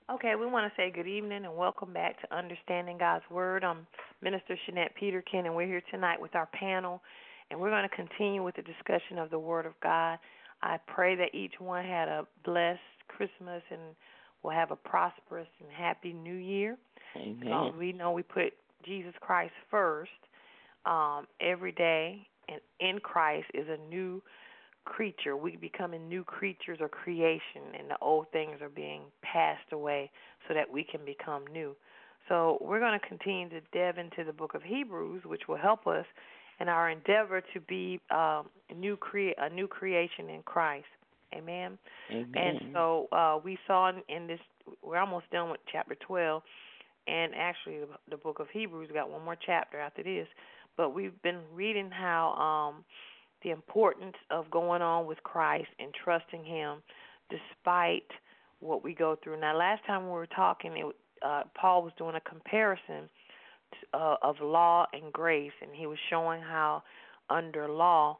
Okay, we want to say good evening and welcome back to Understanding God's Word. I'm Minister Shanette Peterkin, and we're here tonight with our panel, and we're going to continue with the discussion of the Word of God. I pray that each one had a blessed Christmas and will have a prosperous and happy New Year. Amen. We know we put Jesus Christ first every day, and in Christ is a new creature. We becoming new creatures or creation, and the old things are being passed away so that we can become new. So we're going to continue to delve into the book of Hebrews, which will help us in our endeavor to be a new creation in Christ. Amen. Amen. And so we saw in this, we're almost done with chapter 12, and actually the book of Hebrews got one more chapter after this. But we've been reading how the importance of going on with Christ and trusting Him despite what we go through. Now, last time we were talking, Paul was doing a comparison of law and grace, and he was showing how under law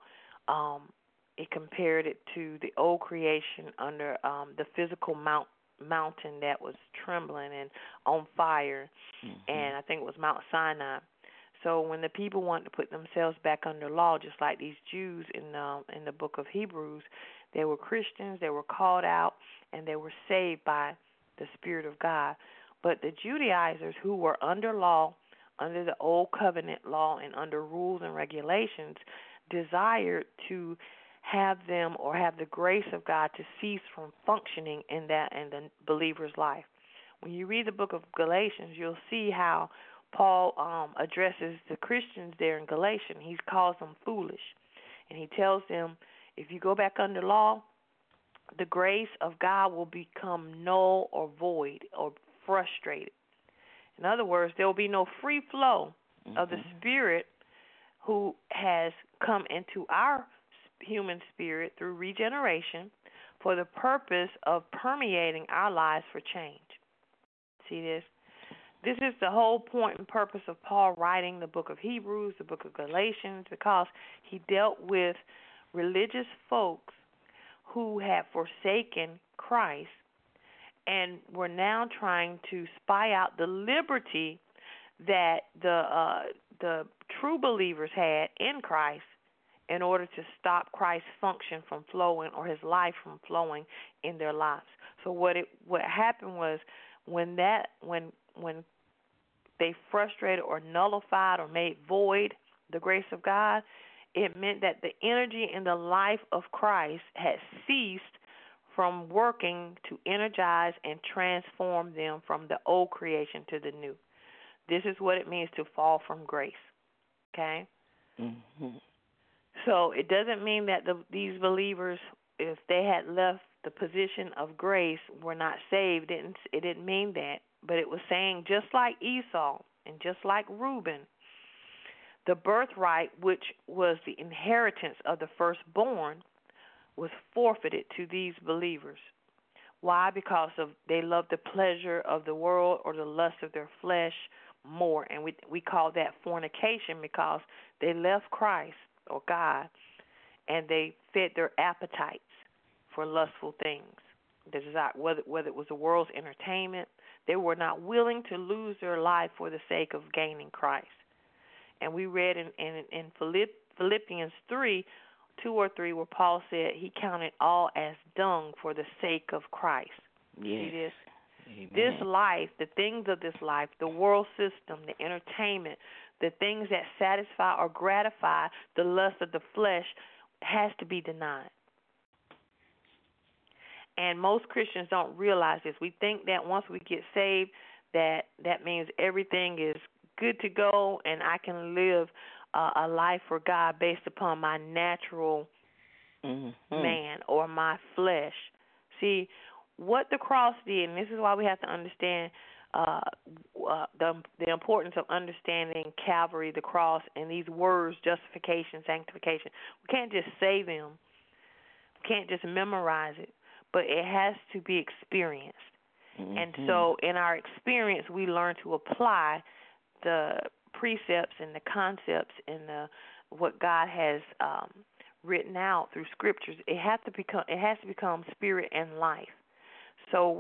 it compared it to the old creation under the physical mountain that was trembling and on fire, and I think it was Mount Sinai. So when the people wanted to put themselves back under law, just like these Jews in the book of Hebrews, they were Christians, they were called out, and they were saved by the Spirit of God. But the Judaizers who were under law, under the old covenant law and under rules and regulations, desired to have them or have the grace of God to cease from functioning in the believer's life. When you read the book of Galatians, you'll see how Paul addresses the Christians there in Galatians. He calls them foolish. And he tells them, if you go back under law, the grace of God will become null or void or frustrated. In other words, there will be no free flow of the Spirit who has come into our human spirit through regeneration for the purpose of permeating our lives for change. See this? This is the whole point and purpose of Paul writing the book of Hebrews, the book of Galatians, because he dealt with religious folks who had forsaken Christ and were now trying to spy out the liberty that the true believers had in Christ in order to stop Christ's function from flowing or his life from flowing in their lives. So what happened was when they frustrated or nullified or made void the grace of God, it meant that the energy in the life of Christ had ceased from working to energize and transform them from the old creation to the new. This is what it means to fall from grace. Okay? So it doesn't mean that these believers, if they had left the position of grace, were not saved. It didn't mean that. But it was saying just like Esau and just like Reuben, the birthright, which was the inheritance of the firstborn, was forfeited to these believers. Why? Because they loved the pleasure of the world or the lust of their flesh more. And we call that fornication because they left Christ or God and they fed their appetites for lustful things. The desire, whether it was the world's entertainment, they were not willing to lose their life for the sake of gaining Christ. And we read in Philippians 3, 2 or 3, where Paul said he counted all as dung for the sake of Christ. Yes. See this? Amen. This life, the things of this life, the world system, the entertainment, the things that satisfy or gratify the lust of the flesh has to be denied. And most Christians don't realize this. We think that once we get saved, that means everything is good to go and I can live a life for God based upon my natural man or my flesh. See, what the cross did, and this is why we have to understand the importance of understanding Calvary, the cross, and these words, justification, sanctification. We can't just say them. We can't just memorize it, but it has to be experienced. And so in our experience, we learn to apply the precepts and the concepts and what God has written out through scriptures. It has to become spirit and life. So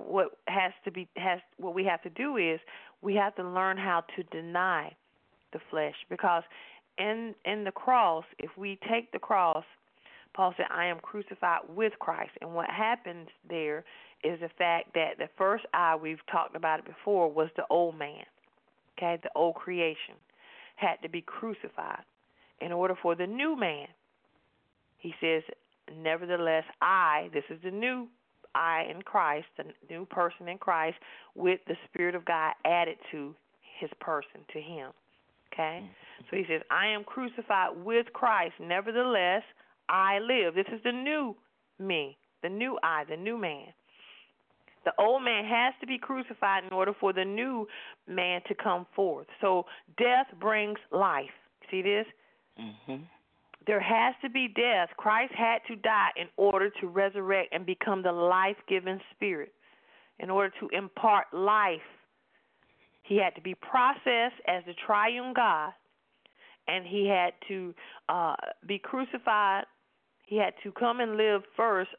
what we have to do is we have to learn how to deny the flesh, because in the cross, if we take the cross, Paul said, I am crucified with Christ. And what happens there is the fact that the first I, we've talked about it before, was the old man, okay, the old creation, had to be crucified in order for the new man. He says, nevertheless, I, this is the new I in Christ, the new person in Christ, with the Spirit of God added to his person, to him, okay? So he says, I am crucified with Christ, nevertheless, I live. This is the new me, the new I, the new man. The old man has to be crucified in order for the new man to come forth. So death brings life. See this? Mm-hmm. There has to be death. Christ had to die in order to resurrect and become the life-giving spirit. In order to impart life, he had to be processed as the triune God, and he had to be crucified. He had to come and live first.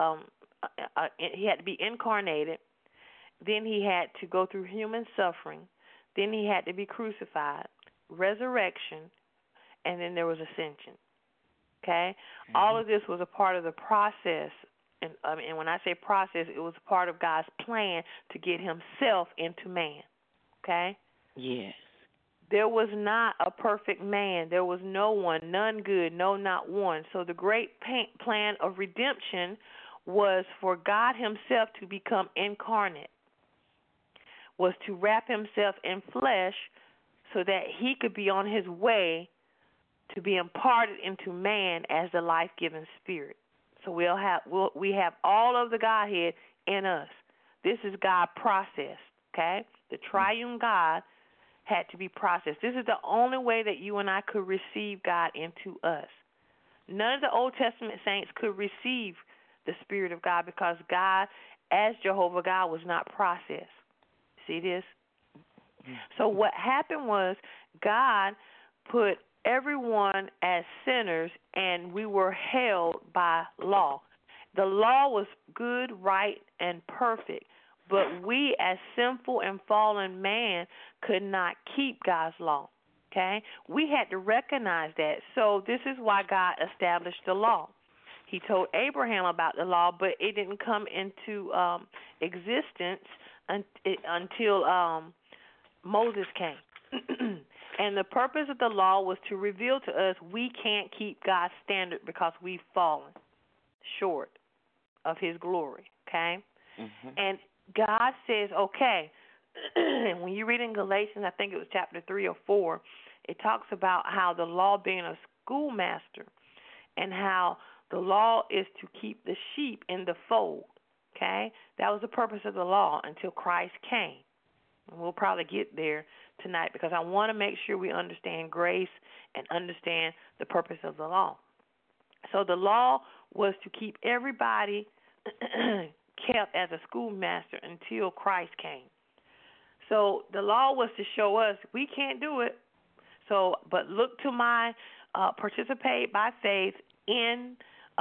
He had to be incarnated. Then he had to go through human suffering. Then he had to be crucified, resurrection, and then there was ascension. Okay? Mm-hmm. All of this was a part of the process. And when I say process, it was part of God's plan to get himself into man. Okay? Yes. There was not a perfect man. There was no one, none good, no, not one. So the great plan of redemption was for God himself to become incarnate, was to wrap himself in flesh so that he could be on his way to be imparted into man as the life-giving spirit. So we have all of the Godhead in us. This is God processed, okay? The triune God had to be processed. This is the only way that you and I could receive God into us. None of the Old Testament saints could receive the Spirit of God because God, as Jehovah God, was not processed. See this? So what happened was God put everyone as sinners, and we were held by law. The law was good, right, and perfect, but we as sinful and fallen man could not keep God's law, okay? We had to recognize that. So this is why God established the law. He told Abraham about the law, but it didn't come into existence until Moses came. And the purpose of the law was to reveal to us we can't keep God's standard because we've fallen short of his glory, okay? Mm-hmm. And God says, okay, when you read in Galatians, I think it was chapter 3 or 4, it talks about how the law being a schoolmaster and how the law is to keep the sheep in the fold, okay? That was the purpose of the law until Christ came. And we'll probably get there tonight because I want to make sure we understand grace and understand the purpose of the law. So the law was to keep everybody kept as a schoolmaster until Christ came. So the law was to show us we can't do it. So, but look to my participate by faith in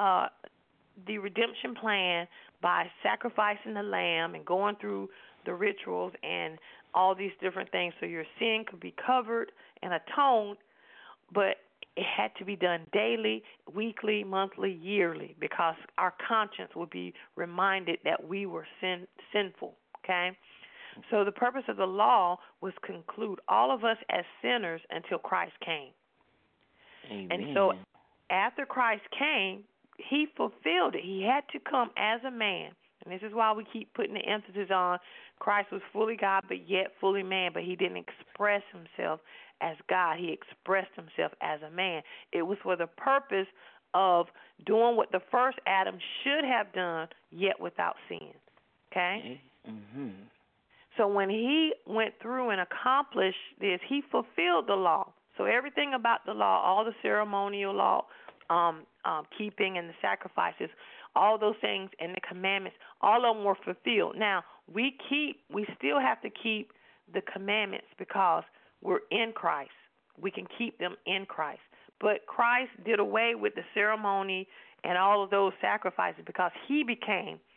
the redemption plan by sacrificing the lamb and going through the rituals and all these different things so your sin could be covered and atoned, but it had to be done daily, weekly, monthly, yearly, because our conscience would be reminded that we were sinful, okay? So the purpose of the law was to conclude all of us as sinners until Christ came. Amen. And so after Christ came, he fulfilled it. He had to come as a man. And this is why we keep putting the emphasis on Christ was fully God but yet fully man, but he didn't express himself as God. He expressed himself as a man. It was for the purpose of doing what the first Adam should have done, yet without sin. Okay? Mm-hmm. So when he went through and accomplished this, he fulfilled the law. So everything about the law, all the ceremonial law, keeping and the sacrifices, all those things and the commandments, all of them were fulfilled. Now, we still have to keep the commandments because we're in Christ. We can keep them in Christ. But Christ did away with the ceremony and all of those sacrifices because he became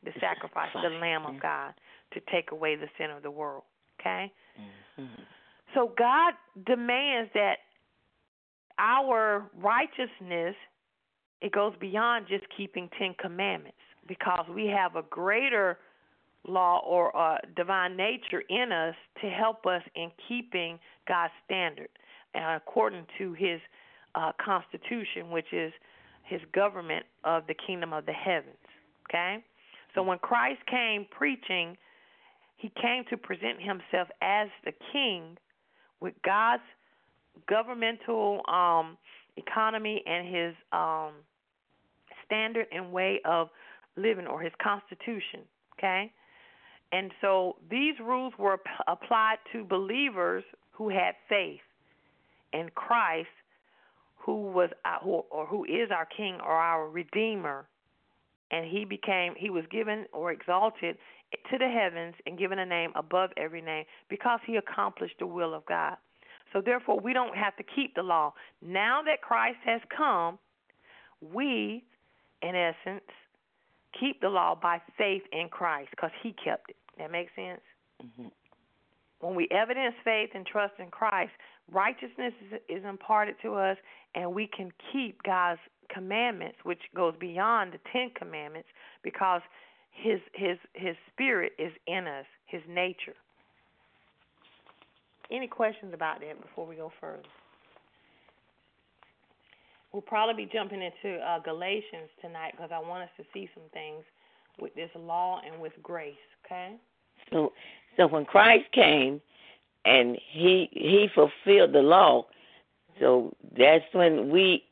the sacrifice, the Lamb of God, to take away the sin of the world. Okay? Mm-hmm. So God demands that our righteousness, it goes beyond just keeping 10 commandments, because we have a greater law or divine nature in us to help us in keeping God's standard according to his constitution, which is his government of the kingdom of the heavens. Okay? So when Christ came preaching, he came to present himself as the king with God's governmental economy and his standard and way of living, or his constitution. Okay? And so these rules were applied to believers who had faith in Christ, who is our King or our Redeemer, and he was given or exalted to the heavens and given a name above every name because he accomplished the will of God. So therefore, we don't have to keep the law. Now that Christ has come, we, in essence, keep the law by faith in Christ because he kept it. That makes sense? Mm-hmm. When we evidence faith and trust in Christ, righteousness is imparted to us, and we can keep God's commandments, which goes beyond the 10 commandments, because his spirit is in us, his nature. Any questions about that before we go further? We'll probably be jumping into Galatians tonight because I want us to see some things with this law and with grace, okay? So when Christ came and he fulfilled the law, so that's when we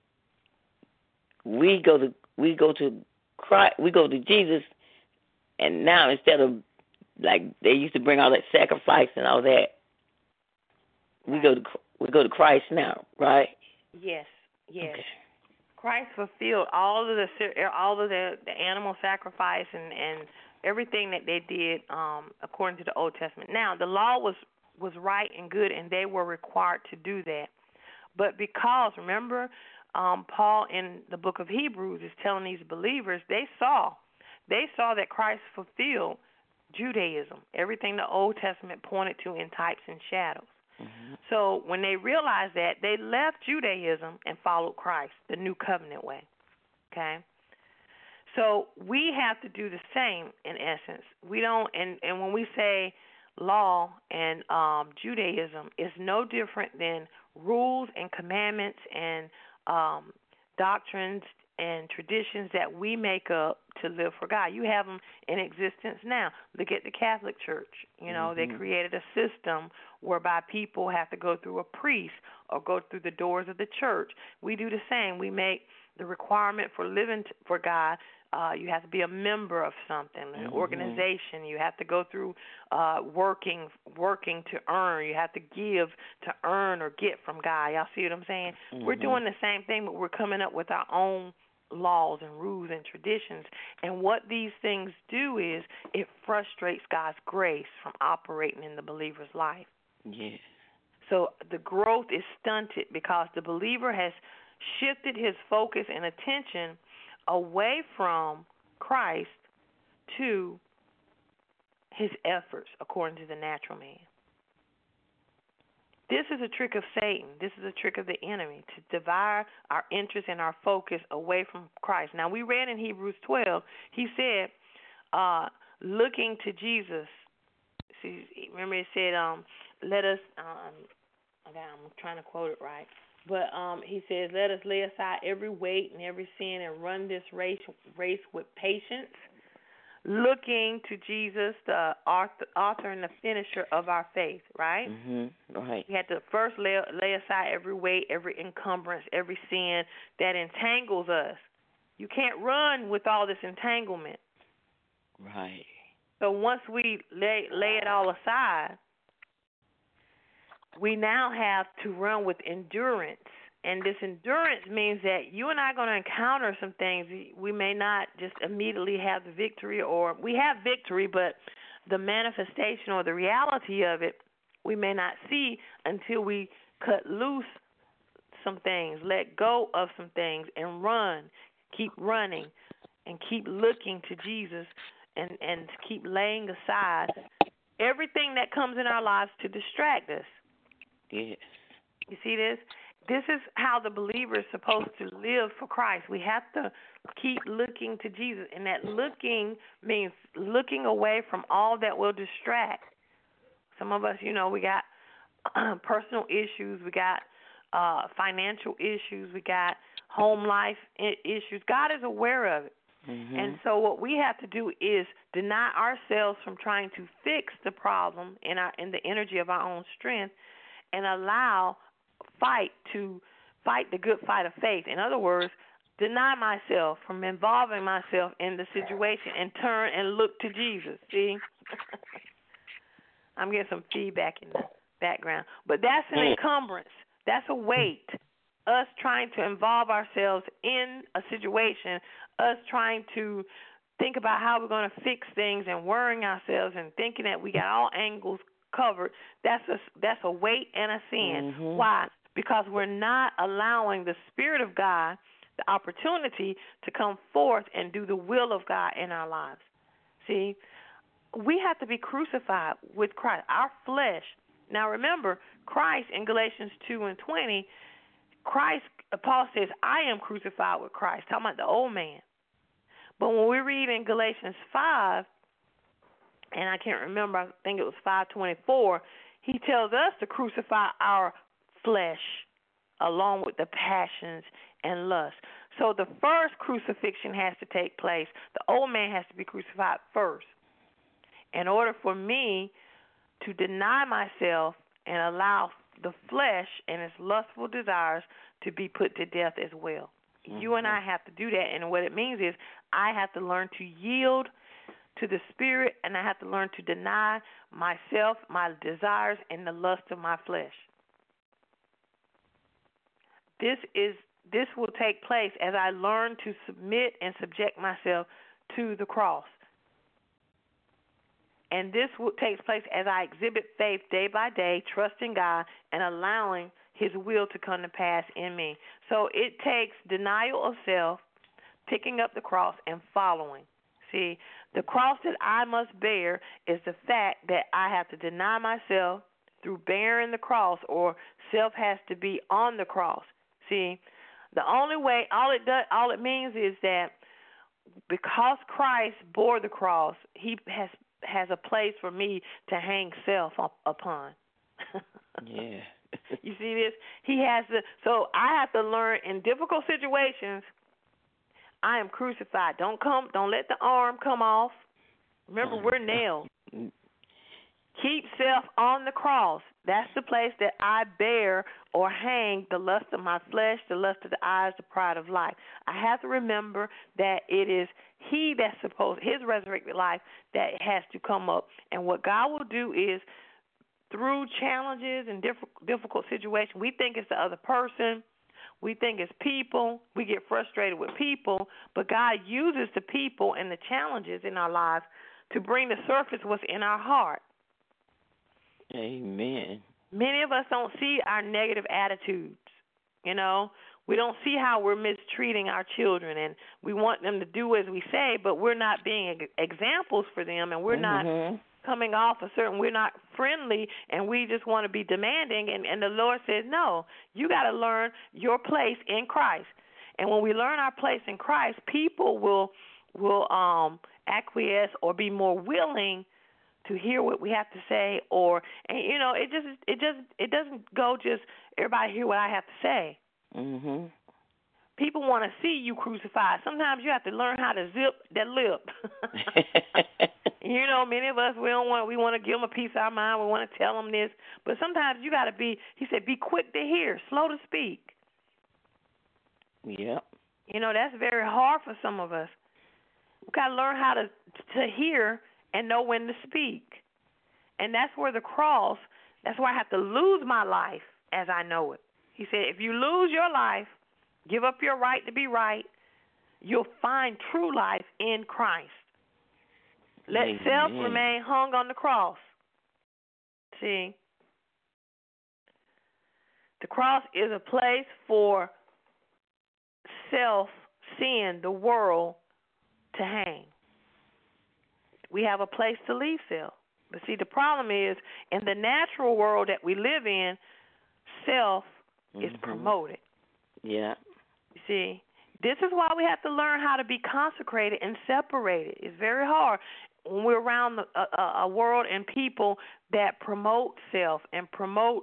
go to Christ, we go to Jesus, and now instead of like they used to bring all that sacrifice and all that, we go to Christ now, right? Yes. Okay. Christ fulfilled all of the animal sacrifice and everything that they did according to the Old Testament. Now, the law was right and good, and they were required to do that. But because, remember, Paul in the book of Hebrews is telling these believers, they saw that Christ fulfilled Judaism, everything the Old Testament pointed to in types and shadows. Mm-hmm. So when they realized that, they left Judaism and followed Christ, the new covenant way. Okay? So we have to do the same in essence. We don't, and when we say law and Judaism, is no different than rules and commandments and doctrines and traditions that we make up to live for God. You have them in existence now. Look at the Catholic Church. You know, Mm-hmm. They created a system whereby people have to go through a priest or go through the doors of the church. We do the same. We make the requirement for living for God. You have to be a member of something, an Mm-hmm. organization. You have to go through working to earn. You have to give to earn or get from God. Y'all see what I'm saying? Mm-hmm. We're doing the same thing, but we're coming up with our own laws and rules and traditions. And what these things do is it frustrates God's grace from operating in the believer's life. Yes. So the growth is stunted because the believer has shifted his focus and attention away from Christ to his efforts according to the natural man. This is a trick of Satan. This is a trick of the enemy to divide our interest and our focus away from Christ. Now, we read in Hebrews 12, he said, looking to Jesus. See, remember it said, let us, I'm trying to quote it right, but he says, let us lay aside every weight and every sin and run this race with patience, looking to Jesus, the author and the finisher of our faith, right? Mm-hmm. Right. We had to first lay aside every weight, every encumbrance, every sin that entangles us. You can't run with all this entanglement. Right. So once we lay it all aside, we now have to run with endurance. And this endurance means that you and I are going to encounter some things. We may not just immediately have the victory, or we have victory, but the manifestation or the reality of it, we may not see until we cut loose some things, let go of some things, and run, keep running, and keep looking to Jesus and keep laying aside everything that comes in our lives to distract us. Yes. You see this? This is how the believer is supposed to live for Christ. We have to keep looking to Jesus, and that looking means looking away from all that will distract. Some of us, we got personal issues, we got financial issues, we got home life issues. God is aware of it. Mm-hmm. And so what we have to do is deny ourselves from trying to fix the problem in the energy of our own strength, and fight the good fight of faith. In other words, deny myself from involving myself in the situation and turn and look to Jesus. See? I'm getting some feedback in the background. But that's an encumbrance. That's a weight. Us trying to involve ourselves in a situation, us trying to think about how we're going to fix things and worrying ourselves and thinking that we got all angles covered, that's a weight and a sin. Mm-hmm. Why? Because we're not allowing the Spirit of God the opportunity to come forth and do the will of God in our lives. See, we have to be crucified with Christ, our flesh. Now remember, Christ in Galatians 2:20, Paul says, I am crucified with Christ, talking about the old man. But when we read in Galatians 5, and I can't remember, I think it was 5:24, he tells us to crucify our flesh along with the passions and lusts. So the first crucifixion has to take place. The old man has to be crucified first. In order for me to deny myself and allow the flesh and its lustful desires to be put to death as well. Mm-hmm. You and I have to do that, and what it means is I have to learn to yield to the Spirit, and I have to learn to deny myself, my desires, and the lust of my flesh. This will take place as I learn to submit and subject myself to the cross. And this takes place as I exhibit faith day by day, trusting God and allowing His will to come to pass in me. So it takes denial of self, picking up the cross, and following. See, the cross that I must bear is the fact that I have to deny myself through bearing the cross, or self has to be on the cross. See, the only way, all it means is that because Christ bore the cross, He has a place for me to hang self upon. Yeah. You see this? So I have to learn in difficult situations, I am crucified. Don't let the arm come off. Remember, we're nailed. Keep self on the cross. That's the place that I bear or hang the lust of my flesh, the lust of the eyes, the pride of life. I have to remember that it is He that's His resurrected life that has to come up. And what God will do is, through challenges and difficult situations, we think it's the other person. We think it's people. We get frustrated with people. But God uses the people and the challenges in our lives to bring to surface what's in our heart. Amen. Many of us don't see our negative attitudes. We don't see how we're mistreating our children, and we want them to do as we say, but we're not being examples for them, and we're not coming off we're not friendly, and we just want to be demanding, and the Lord says, no, you got to learn your place in Christ. And when we learn our place in Christ, people will acquiesce or be more willing to hear what we have to say, it doesn't go just everybody hear what I have to say. Mm-hmm. People want to see you crucified. Sometimes you have to learn how to zip that lip. Many of us, we want to give them a piece of our mind. We want to tell them this. But sometimes you got to be, he said, be quick to hear, slow to speak. Yep. That's very hard for some of us. We've got to learn how to hear and know when to speak. And that's where the cross, that's where I have to lose my life as I know it. He said, if you lose your life, give up your right to be right, you'll find true life in Christ. Let self remain hung on the cross. See? The cross is a place for self, sin, the world, to hang. we have a place to leave self. But see, the problem is, in the natural world that we live in, self is promoted. Yeah. You see, this is why we have to learn how to be consecrated and separated. It's very hard when we're around a world and people that promote self and promote,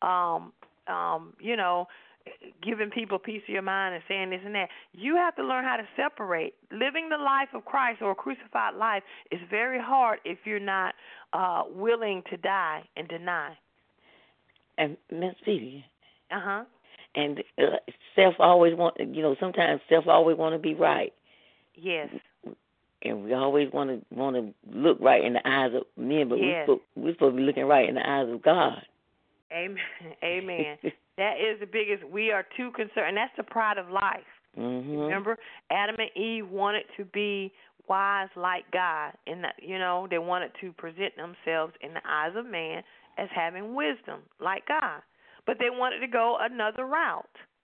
giving people peace of your mind and saying this and that. You have to learn how to separate. Living the life of Christ or a crucified life is very hard if you're not willing to die and deny. And Miss Phoebe. Uh-huh. And self always sometimes self always want to be right. Yes. And we always want to look right in the eyes of men, but yes. we're supposed to be looking right in the eyes of God. Amen. Amen. That is the biggest. We are too concerned, and that's the pride of life. Mm-hmm. Remember, Adam and Eve wanted to be wise like God, and they wanted to present themselves in the eyes of man as having wisdom like God, but they wanted to go another route.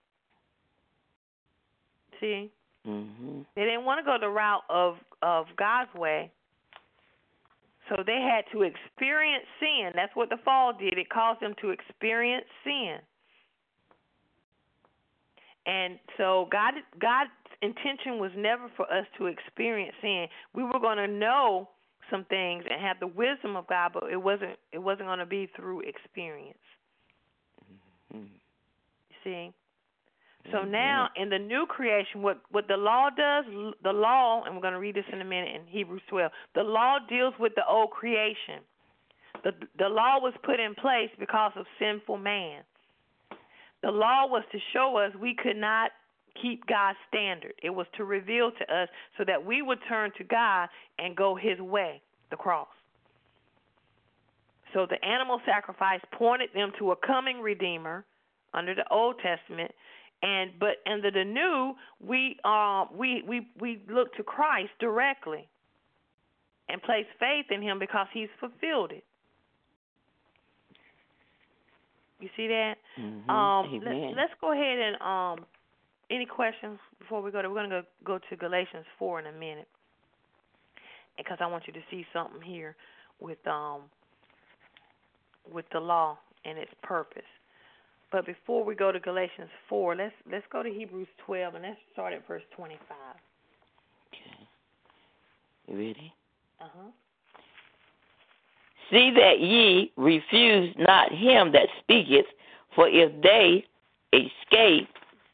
See, they didn't want to go the route of God's way. So they had to experience sin. That's what the fall did. It caused them to experience sin. And so God's intention was never for us to experience sin. We were going to know some things and have the wisdom of God, but it wasn't going to be through experience. You see? So now in the new creation, what the law does, and we're going to read this in a minute in Hebrews 12, the law deals with the old creation. The law was put in place because of sinful man. The law was to show us we could not keep God's standard. It was to reveal to us so that we would turn to God and go his way, the cross. So the animal sacrifice pointed them to a coming Redeemer under the Old Testament. But under the new, we look to Christ directly and place faith in him because he's fulfilled it. You see that? Let's go ahead and any questions before we go? We're going to go to Galatians 4 in a minute because I want you to see something here with the law and its purpose. But before we go to Galatians 4, let's go to Hebrews 12, and let's start at verse 25. Okay. You ready? Uh-huh. See that ye refuse not him that speaketh, for if they escape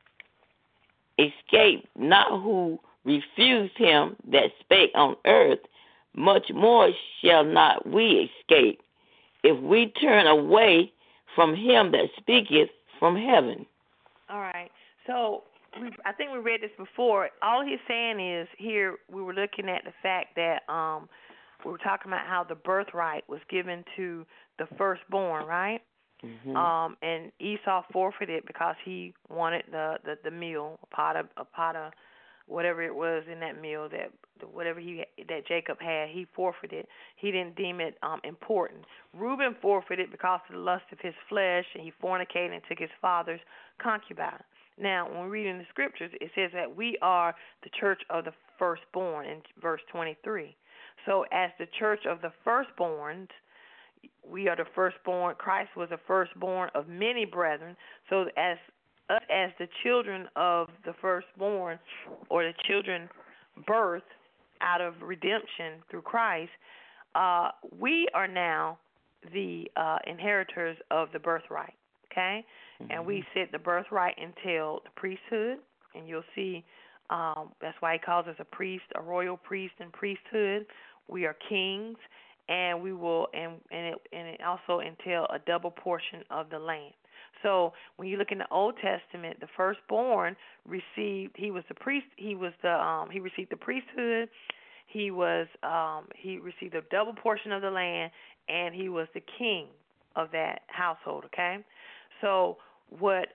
not who refused him that spake on earth, much more shall not we escape, if we turn away from him that speaketh from heaven. All right. So I think we read this before. All he's saying is here we were looking at the fact that we were talking about how the birthright was given to the firstborn, right? Mm-hmm. And Esau forfeited because he wanted the meal, a pot of whatever it was in that meal that Jacob had. He forfeited. He didn't deem it important. Reuben forfeited because of the lust of his flesh, and he fornicated and took his father's concubine. Now, when we read in the scriptures, it says that we are the church of the firstborn in verse 23. So as the church of the firstborns, we are the firstborn. Christ was the firstborn of many brethren. So as the children of the firstborn, or the children birthed out of redemption through Christ, we are now the inheritors of the birthright, okay? Mm-hmm. And we said the birthright entailed the priesthood, and you'll see that's why he calls us a priest, a royal priest and priesthood. We are kings, and we will, and it also entail a double portion of the land. So when you look in the Old Testament, the firstborn received. He was the priest. He received the priesthood. He received a double portion of the land, and he was the king of that household. Okay, so what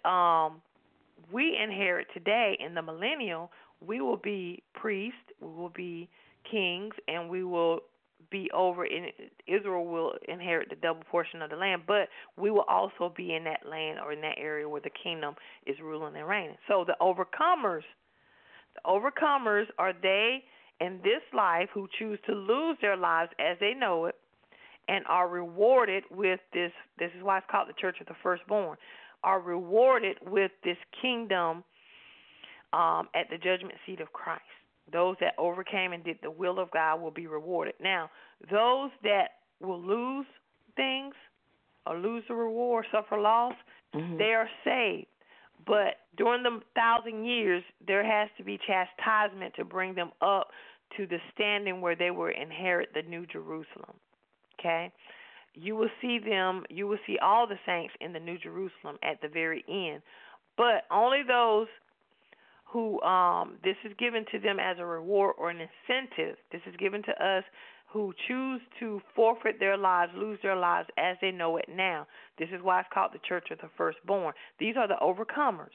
we inherit today in the millennial, we will be priests, we will be kings, and we will be over in Israel will inherit the double portion of the land, but we will also be in that land or in that area where the kingdom is ruling and reigning. So the overcomers are they in this life who choose to lose their lives as they know it and are rewarded with this is why it's called the Church of the Firstborn, are rewarded with this kingdom at the judgment seat of Christ. Those that overcame and did the will of God will be rewarded. Now, those that will lose things or lose the reward, suffer loss, they are saved. But during the 1,000 years, there has to be chastisement to bring them up to the standing where they will inherit the New Jerusalem. Okay? You will see all the saints in the New Jerusalem at the very end. But only those who this is given to them as a reward or an incentive. This is given to us who choose to forfeit their lives, lose their lives as they know it now. This is why it's called the Church of the Firstborn. These are the overcomers.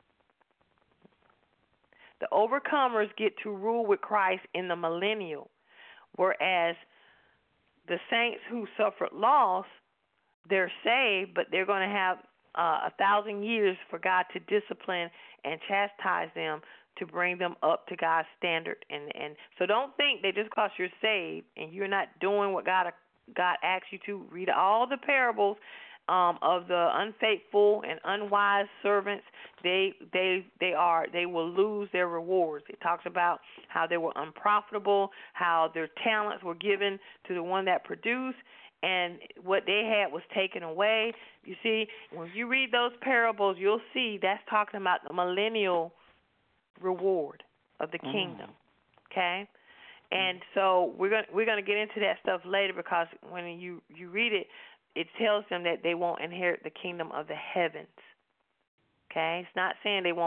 The overcomers get to rule with Christ in the millennial, whereas the saints who suffered loss, they're saved, but they're going to have 1,000 years for God to discipline and chastise them to bring them up to God's standard. And so don't think that just because you're saved and you're not doing what God asks you to. Read all the parables of the unfaithful and unwise servants. They will lose their rewards. It talks about how they were unprofitable, how their talents were given to the one that produced, and what they had was taken away. You see, when you read those parables, you'll see that's talking about the millennial reward of the kingdom. Okay? And so we're going to get into that stuff later, because when you read it, it tells them that they won't inherit the kingdom of the heavens. Okay? It's not saying they're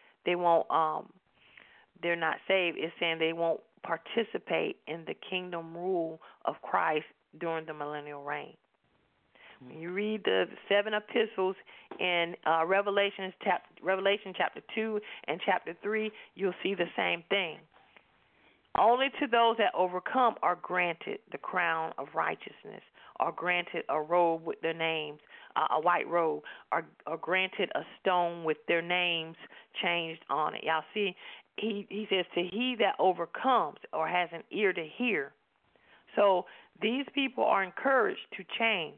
not saved. It's saying they won't participate in the kingdom rule of Christ during the millennial reign. When you read the 7 epistles in Revelation chapter 2 and chapter 3, you'll see the same thing. Only to those that overcome are granted the crown of righteousness, are granted a robe with their names, a white robe, are granted a stone with their names changed on it. Y'all see, he says, to he that overcomes or has an ear to hear. So these people are encouraged to change.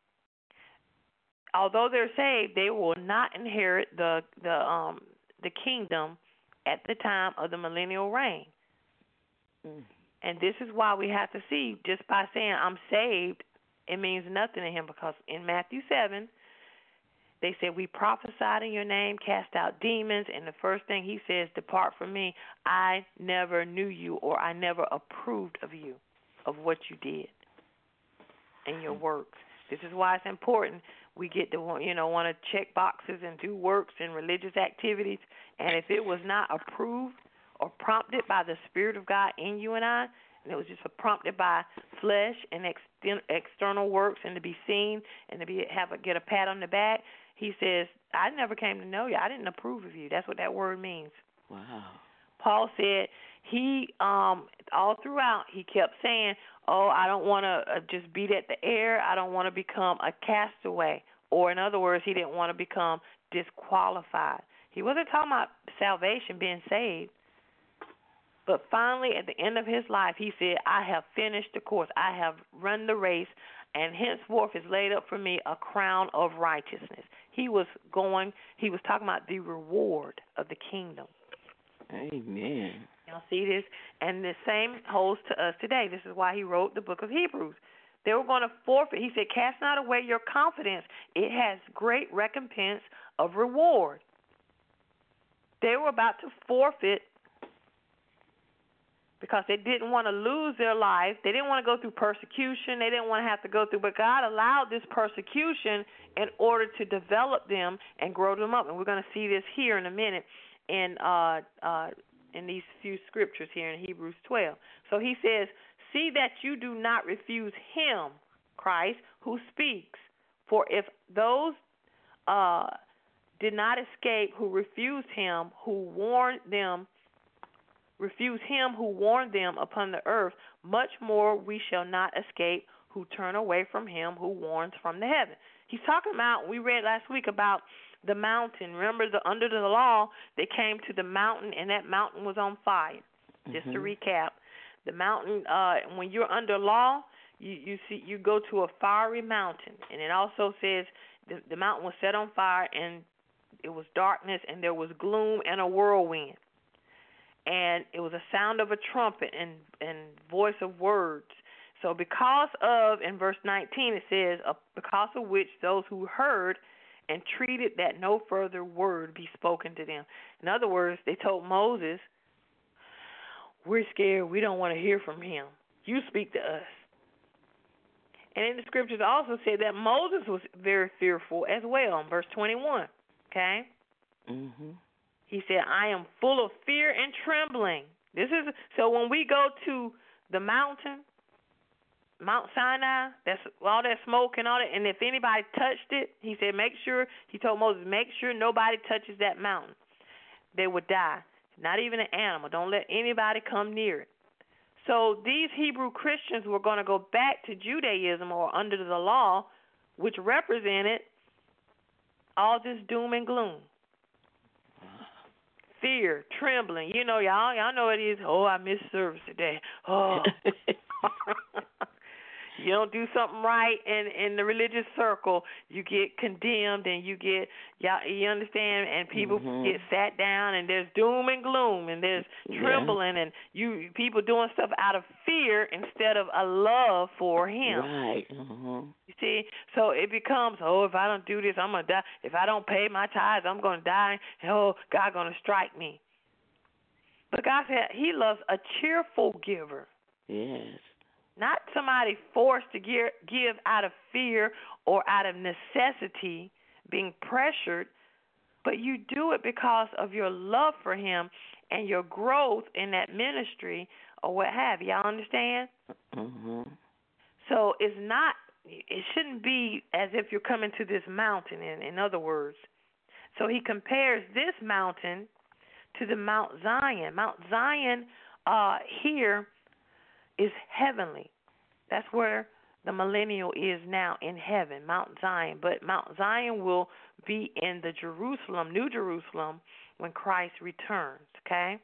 Although they're saved, they will not inherit the kingdom at the time of the millennial reign. And this is why we have to see, just by saying I'm saved, it means nothing to him, because in Matthew 7, they said, we prophesied in your name, cast out demons, and the first thing he says, depart from me, I never knew you, or I never approved of you, of what you did and your works. This is why it's important we get to want to check boxes and do works and religious activities, and if it was not approved or prompted by the Spirit of God in you and I, and it was just prompted by flesh and external works and to be seen and to get a pat on the back, he says, I never came to know you. I didn't approve of you. That's what that word means. Wow. Paul said he all throughout he kept saying, I don't want to just beat at the air. I don't want to become a castaway. Or in other words, he didn't want to become disqualified. He wasn't talking about salvation, being saved. But finally, at the end of his life, he said, I have finished the course. I have run the race, and henceforth is laid up for me a crown of righteousness. He was talking about the reward of the kingdom. Amen. Y'all see this? And the same holds to us today. This is why he wrote the book of Hebrews. They were going to forfeit. He said, cast not away your confidence. It has great recompense of reward. They were about to forfeit because they didn't want to lose their life. They didn't want to go through persecution. They didn't want to have to go through. But God allowed this persecution in order to develop them and grow them up. And we're going to see this here in a minute in these few scriptures here in Hebrews 12. So he says, see that you do not refuse him, Christ, who speaks. For if those did not escape who refused him who warned them upon the earth, much more we shall not escape who turn away from him who warns from the heaven. He's talking about, we read last week about the mountain. Remember, under the law, they came to the mountain, and that mountain was on fire. Just to recap, The mountain, when you're under law, you go to a fiery mountain, and it also says the mountain was set on fire, and it was darkness, and there was gloom and a whirlwind, and it was a sound of a trumpet and voice of words. So because of, in verse 19 it says, because of which those who heard and treated that no further word be spoken to them. In other words, they told Moses, we're scared, we don't want to hear from him. You speak to us. And in the scriptures also say that Moses was very fearful as well in verse 21. Okay? Mm-hmm. He said, I am full of fear and trembling. So when we go to the mountain, Mount Sinai, that's all that smoke and all that, and if anybody touched it, he said, he told Moses, make sure nobody touches that mountain. They would die. Not even an animal. Don't let anybody come near it. So these Hebrew Christians were going to go back to Judaism or under the law, which represented all this doom and gloom. Fear, trembling. You know, y'all know it is. Oh, I missed service today. Oh. You don't do something right in the religious circle, you get condemned, and you understand, and people get sat down, and there's doom and gloom, and there's trembling, and people doing stuff out of fear instead of a love for him. Right. You see, so it becomes, if I don't do this, I'm going to die. If I don't pay my tithes, I'm going to die. God going to strike me. But God said he loves a cheerful giver. Yes. Not somebody forced to give out of fear or out of necessity, being pressured, but you do it because of your love for him and your growth in that ministry or what have you. Y'all understand? Mm-hmm. So it shouldn't be as if you're coming to this mountain, in other words. So he compares this mountain to the Mount Zion. Mount Zion here is heavenly. That's where the millennial is now, in heaven, Mount Zion. But Mount Zion will be in the Jerusalem, New Jerusalem, when Christ returns, okay?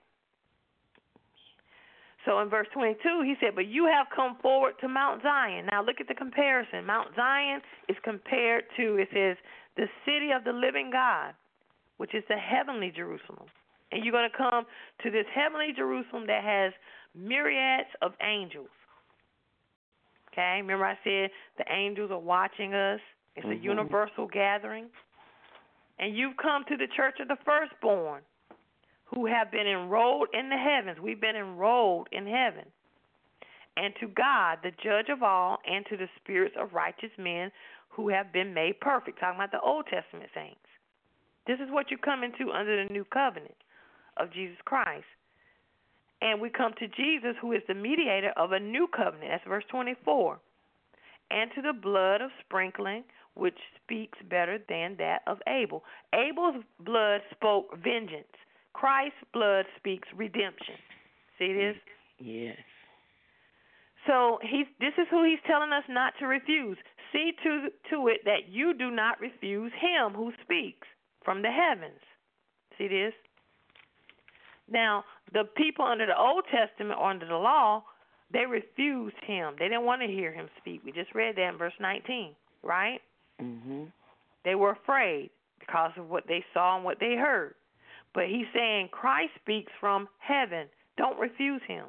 So in verse 22, he said, but you have come forward to Mount Zion. Now look at the comparison. Mount Zion is compared to, it says, the city of the living God, which is the heavenly Jerusalem. And you're going to come to this heavenly Jerusalem that has myriads of angels. Okay? Remember I said the angels are watching us. It's a universal gathering. And you've come to the church of the firstborn who have been enrolled in the heavens. We've been enrolled in heaven. And to God, the judge of all, and to the spirits of righteous men who have been made perfect. Talking about the Old Testament saints. This is what you come into under the new covenant of Jesus Christ. And we come to Jesus, who is the mediator of a new covenant. That's verse 24. And to the blood of sprinkling, which speaks better than that of Abel. Abel's blood spoke vengeance. Christ's blood speaks redemption. See this? Yes. So this is who he's telling us not to refuse. See to it that you do not refuse him who speaks from the heavens. See this? Now, the people under the Old Testament or under the law, they refused him. They didn't want to hear him speak. We just read that in verse 19, right? Mm-hmm. They were afraid because of what they saw and what they heard. But he's saying Christ speaks from heaven. Don't refuse him.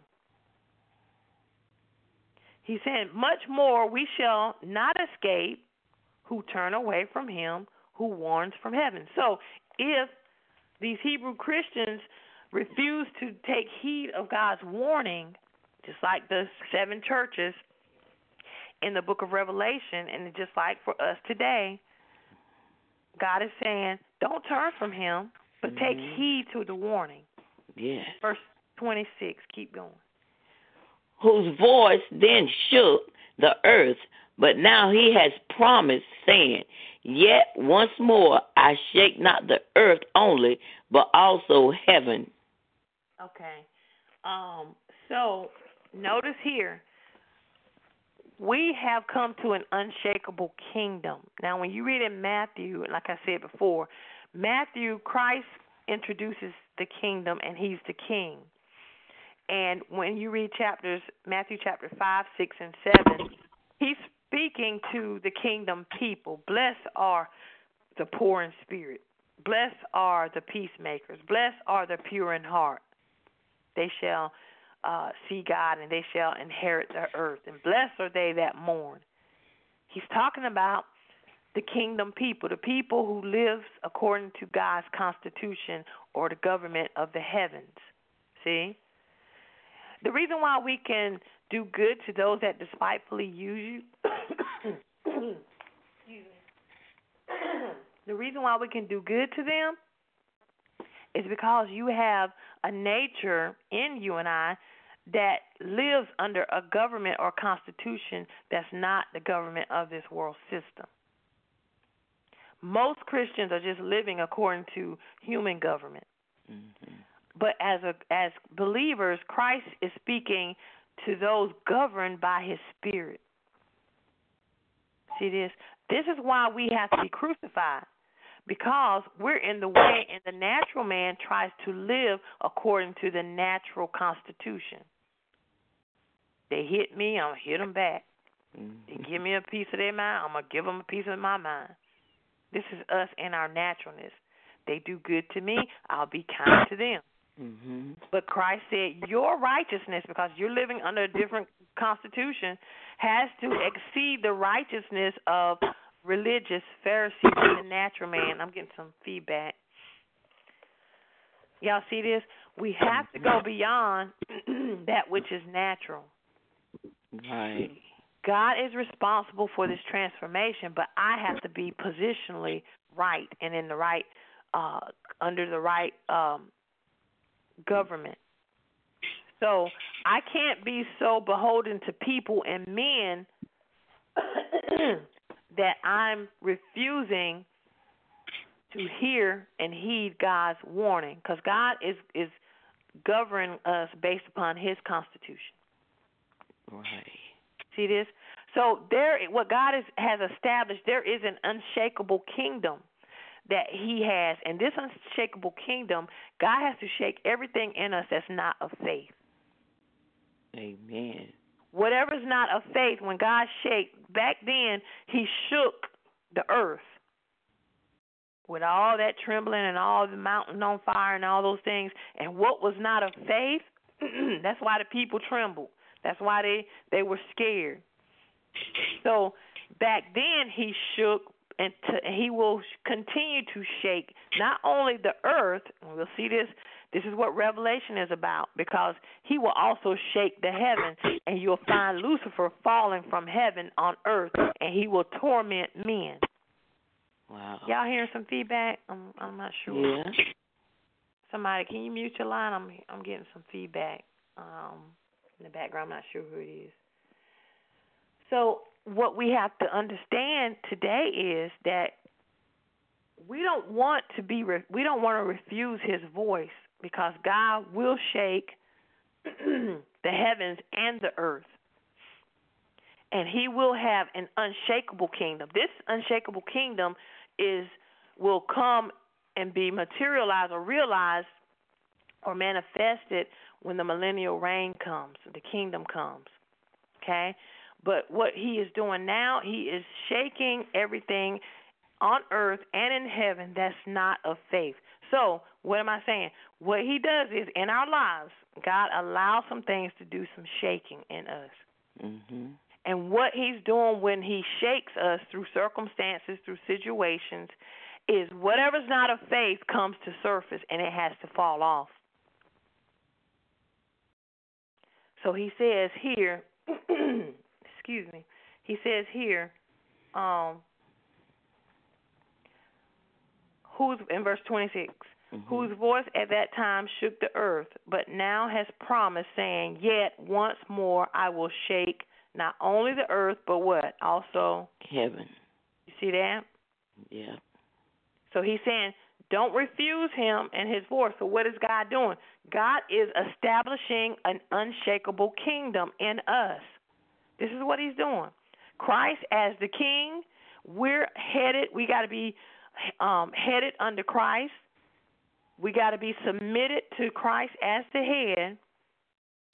He's saying, much more we shall not escape who turn away from him who warns from heaven. So if these Hebrew Christians refuse to take heed of God's warning, just like the 7 churches in the book of Revelation, and just like for us today, God is saying, don't turn from him, but take heed to the warning. Yes. Verse 26, keep going. Whose voice then shook the earth, but now he has promised, saying, yet once more I shake not the earth only, but also heaven. Okay. So notice here, we have come to an unshakable kingdom. Now, when you read in Matthew, like I said before, Matthew, Christ introduces the kingdom, and he's the king. And when you read Matthew chapter 5, 6, and 7, he's speaking to the kingdom people. Blessed are the poor in spirit. Blessed are the peacemakers. Blessed are the pure in heart. They shall see God, and they shall inherit the earth. And blessed are they that mourn. He's talking about the kingdom people, the people who live according to God's constitution or the government of the heavens. See? The reason why we can do good to those that despitefully use you, excuse me. The reason why we can do good to them is because you have a nature in you and I that lives under a government or constitution that's not the government of this world system. Most Christians are just living according to human government. Mm-hmm. But as believers, Christ is speaking to those governed by his Spirit. See this? This is why we have to be crucified, because we're in the way, and the natural man tries to live according to the natural constitution. They hit me, I'm going to hit them back. Mm-hmm. They give me a piece of their mind, I'm going to give them a piece of my mind. This is us in our naturalness. They do good to me, I'll be kind to them. Mm-hmm. But Christ said your righteousness, because you're living under a different constitution, has to exceed the righteousness of religious Pharisees and the natural man. I'm getting some feedback. Y'all see this? We have to go beyond that which is natural. Right. God is responsible for this transformation, but I have to be positionally right and in the right, under the right government. So I can't be so beholden to people and men that I'm refusing to hear and heed God's warning, because God is governing us based upon his constitution. Right. See this? So what God has established, there is an unshakable kingdom that he has. And this unshakable kingdom, God has to shake everything in us that's not of faith. Amen. Whatever's not of faith, when God back then, he shook the earth with all that trembling and all the mountains on fire and all those things. And what was not of faith, that's why the people trembled. That's why they were scared. So back then he shook, and he will continue to shake not only the earth, and we'll see this is what Revelation is about, because he will also shake the heavens, and you'll find Lucifer falling from heaven on earth, and he will torment men. Wow. Y'all hearing some feedback? I'm not sure. Yeah. Somebody, can you mute your line? I'm getting some feedback in the background. I'm not sure who it is. So what we have to understand today is that we don't want to refuse his voice, because God will shake the heavens and the earth, and he will have an unshakable kingdom. This unshakable kingdom will come and be materialized or realized or manifested when the millennial reign comes, the kingdom comes. Okay? But what he is doing now, he is shaking everything on earth and in heaven that's not of faith. So what am I saying? What he does is, in our lives, God allows some things to do some shaking in us. Mm-hmm. And what he's doing when he shakes us through circumstances, through situations, is whatever's not of faith comes to surface, and it has to fall off. So he says here, excuse me, he says here, in verse 26, mm-hmm. whose voice at that time shook the earth, but now has promised, saying, yet once more I will shake not only the earth, but what? Also heaven. You see that? Yeah. So he's saying, don't refuse him and his voice. So what is God doing? God is establishing an unshakable kingdom in us. This is what he's doing. Christ as the king, we got to be headed under Christ. We got to be submitted to Christ as the head.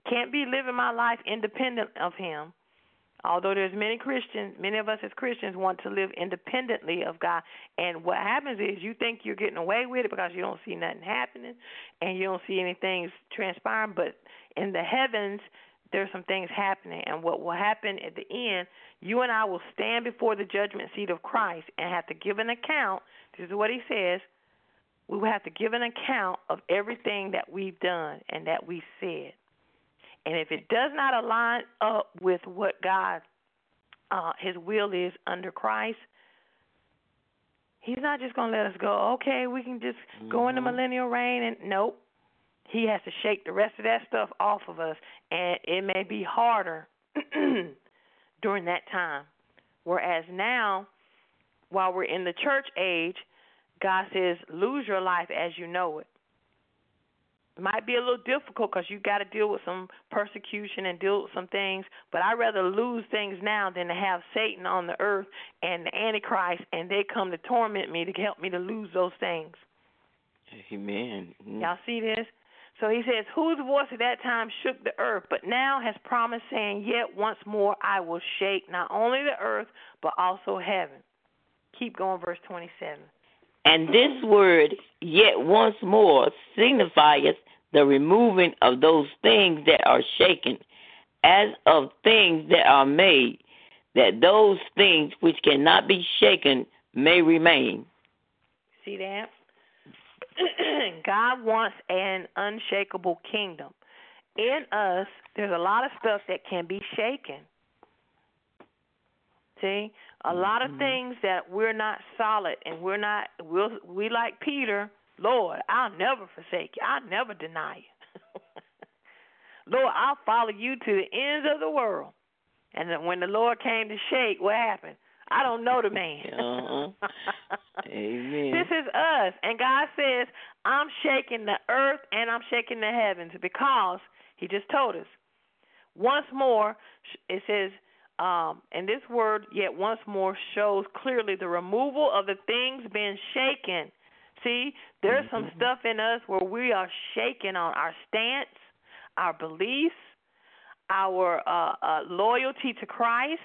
Can't be living my life independent of him. Although there's many of us as Christians want to live independently of God. And what happens is you think you're getting away with it because you don't see nothing happening and you don't see anything transpiring. But in the heavens, there's some things happening. And what will happen at the end, you and I will stand before the judgment seat of Christ and have to give an account. This is what he says. We will have to give an account of everything that we've done and that we said. And if it does not align up with what God, his will is under Christ, he's not just going to let us go, okay, we can just go into millennial reign. And nope. He has to shake the rest of that stuff off of us. And it may be harder during that time. Whereas now, while we're in the church age, God says, lose your life as you know it. It might be a little difficult because you got to deal with some persecution and deal with some things, but I'd rather lose things now than to have Satan on the earth and the Antichrist, and they come to torment me to help me to lose those things. Amen. Y'all see this? So he says, whose voice at that time shook the earth, but now has promised, saying, yet once more I will shake not only the earth, but also heaven. Keep going, verse 27. And this word, yet once more, signifieth the removing of those things that are shaken, as of things that are made, that those things which cannot be shaken may remain. See that? God wants an unshakable kingdom. In us, there's a lot of stuff that can be shaken. See? A lot of things that we're not solid and we like Peter, Lord, I'll never forsake you. I'll never deny you. Lord, I'll follow you to the ends of the world. And then when the Lord came to shake, what happened? I don't know the man. Amen. This is us. And God says, I'm shaking the earth and I'm shaking the heavens because he just told us. Once more, it says, and this word, yet once more, shows clearly the removal of the things being shaken. See, there's some stuff in us where we are shaken on our stance, our beliefs, our loyalty to Christ.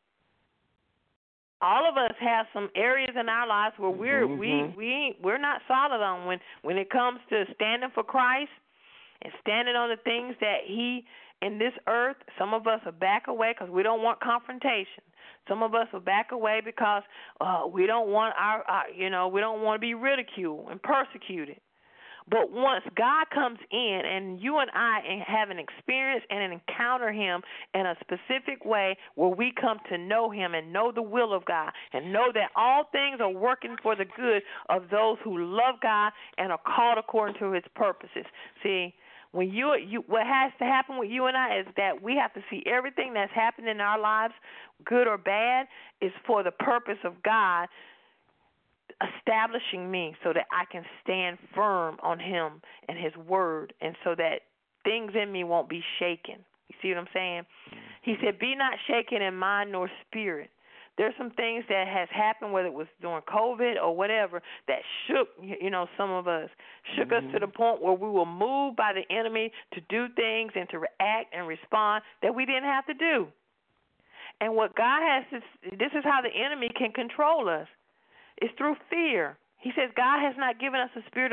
All of us have some areas in our lives where we're not solid on when it comes to standing for Christ and standing on the things that he in this earth. Some of us are back away because we don't want confrontation. Some of us are back away because we don't want we don't want to be ridiculed and persecuted. But once God comes in and you and I have an experience and encounter him in a specific way where we come to know him and know the will of God and know that all things are working for the good of those who love God and are called according to his purposes. See, when what has to happen with you and I is that we have to see everything that's happened in our lives, good or bad, is for the purpose of God establishing me so that I can stand firm on him and his word, and so that things in me won't be shaken. You see what I'm saying? He said, be not shaken in mind nor spirit. There's some things that has happened, whether it was during COVID or whatever, that shook, some of us, shook us to the point where we were moved by the enemy to do things and to react and respond that we didn't have to do. And what God has this is how the enemy can control us. It's through fear. He says God has not given us a spirit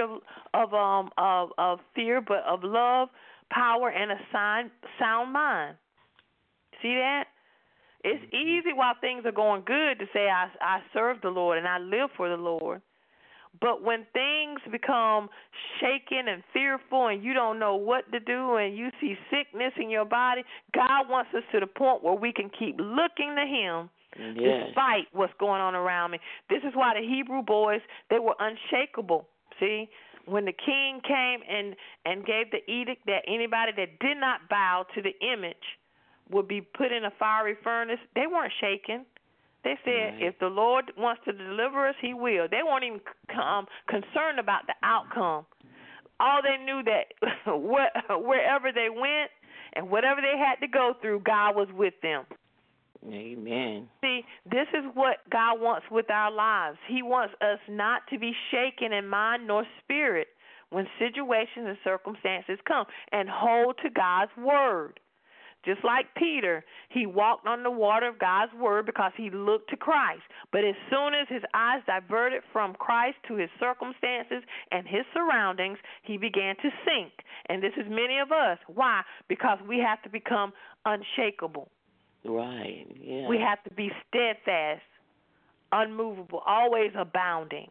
of fear, but of love, power, and a sound mind. See that? It's easy while things are going good to say I serve the Lord and I live for the Lord. But when things become shaken and fearful and you don't know what to do and you see sickness in your body, God wants us to the point where we can keep looking to him. Yes. Despite what's going on around me. This is why the Hebrew boys, they were unshakable. See, when the king came and gave the edict that anybody that did not bow to the image would be put in a fiery furnace, they weren't shaken. They said, if the Lord wants to deliver us, he will. They weren't even concerned about the outcome. All they knew that wherever they went and whatever they had to go through, God was with them. Amen. See, this is what God wants with our lives. He wants us not to be shaken in mind nor spirit. when situations and circumstances come, and hold to God's word. Just like Peter, he walked on the water of God's word because he looked to Christ. But as soon as his eyes diverted from Christ to his circumstances and his surroundings, he began to sink. And this is many of us. Why? Because we have to become unshakable. Right, yeah. We have to be steadfast, unmovable, always abounding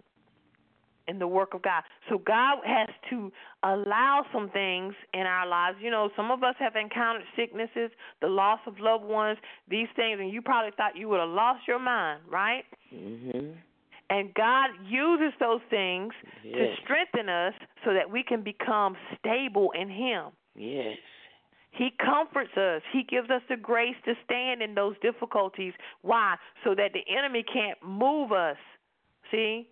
in the work of God. So God has to allow some things in our lives. You know, some of us have encountered sicknesses, the loss of loved ones, these things, and you probably thought you would have lost your mind, right? Mhm. And God uses those things Yes. to strengthen us so that we can become stable in Him. Yes. He comforts us. He gives us the grace to stand in those difficulties. Why? So that the enemy can't move us. See?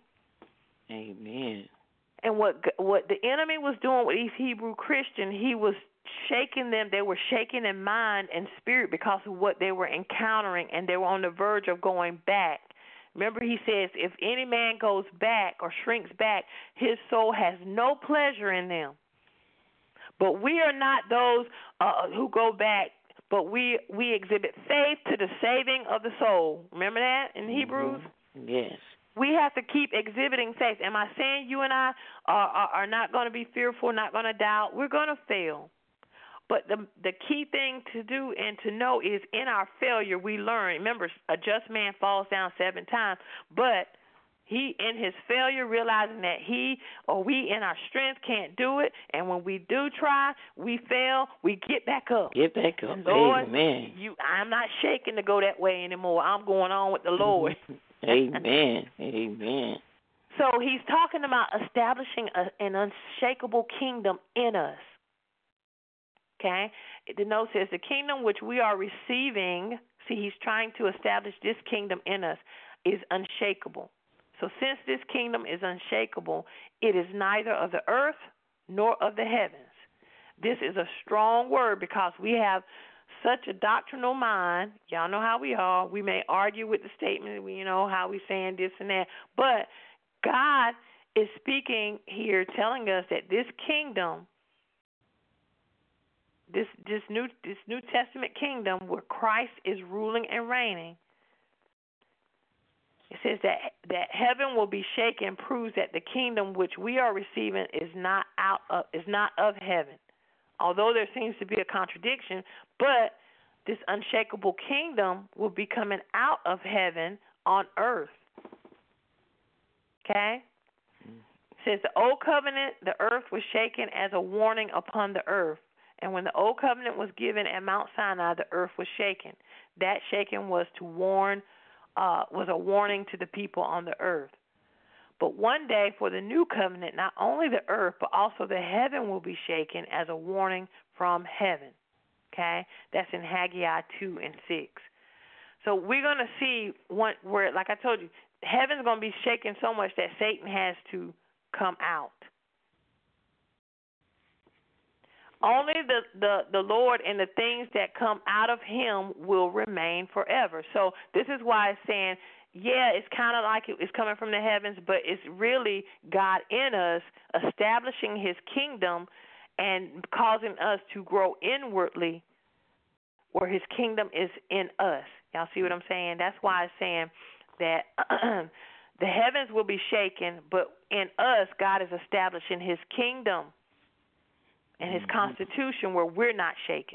Amen. And what the enemy was doing with these Hebrew Christians, he was shaking them. They were shaking in mind and spirit because of what they were encountering, and they were on the verge of going back. Remember, he says, if any man goes back or shrinks back, his soul has no pleasure in them. But we are not those who go back, but we exhibit faith to the saving of the soul. Remember that in Hebrews? Yes. We have to keep exhibiting faith. Am I saying you and I are not going to be fearful, not going to doubt? We're going to fail. But the key thing to do and to know is in our failure we learn. Remember, a just man falls down 7 times, but he, in his failure, realizing that he or we in our strength can't do it, and when we do try, we fail, we get back up. Get back up. Lord, Amen. I'm not shaking to go that way anymore. I'm going on with the Lord. Amen. Amen. So he's talking about establishing an unshakable kingdom in us. Okay? The note says the kingdom which we are receiving, see, he's trying to establish this kingdom in us, is unshakable. So since this kingdom is unshakable, it is neither of the earth nor of the heavens. This is a strong word because we have such a doctrinal mind. Y'all know how we are. We may argue with the statement, you know, how we saying this and that. But God is speaking here, telling us that this kingdom, this New Testament kingdom where Christ is ruling and reigning, it says that heaven will be shaken, proves that the kingdom which we are receiving is not of heaven. Although there seems to be a contradiction, but this unshakable kingdom will be coming out of heaven on earth. Okay? It says the old covenant, the earth was shaken as a warning upon the earth. And when the old covenant was given at Mount Sinai, the earth was shaken. That shaking was to warn, was a warning to the people on the earth. But one day for the new covenant, not only the earth, but also the heaven will be shaken as a warning from heaven. Okay? That's in Haggai 2 and 6. So we're going to see where, like I told you, heaven's going to be shaken so much that Satan has to come out. Only the Lord and the things that come out of him will remain forever. So this is why it's saying, yeah, it's kind of like it's coming from the heavens, but it's really God in us establishing his kingdom and causing us to grow inwardly where his kingdom is in us. Y'all see what I'm saying? That's why it's saying that the heavens will be shaken, but in us, God is establishing his kingdom and his constitution where we're not shaken.